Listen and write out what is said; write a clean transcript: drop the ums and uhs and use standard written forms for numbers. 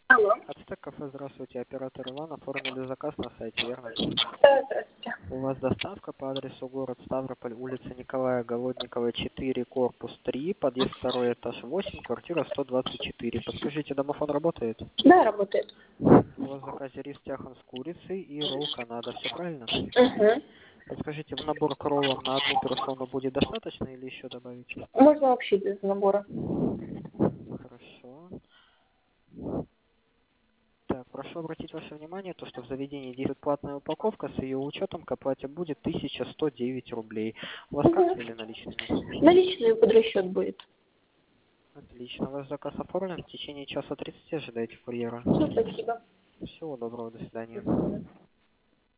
Алло. Ацтек кафе, здравствуйте. Оператор Иван. Оформили заказ на сайте, верно? Да, здравствуйте. У вас доставка по адресу город Ставрополь, улица Николая Голодникова, 4, корпус 3, подъезд 2, этаж 8, квартира 124. Подскажите, домофон работает? Да, работает. У вас в заказе рис тяхан с курицей и ролл Канада. Все правильно? Угу. Подскажите, в набор к роллам на одну персону будет достаточно или еще добавить? Можно вообще без набора. Хорошо. Так, прошу обратить ваше внимание, то, что в заведении действует платная упаковка, с ее учетом к оплате будет 1109 рублей. У вас карта или наличными? Наличные под расчет будет. Отлично. Ваш заказ оформлен. В течение часа 30 ожидайте курьера. Все, спасибо. Всего доброго. До свидания. Мгм.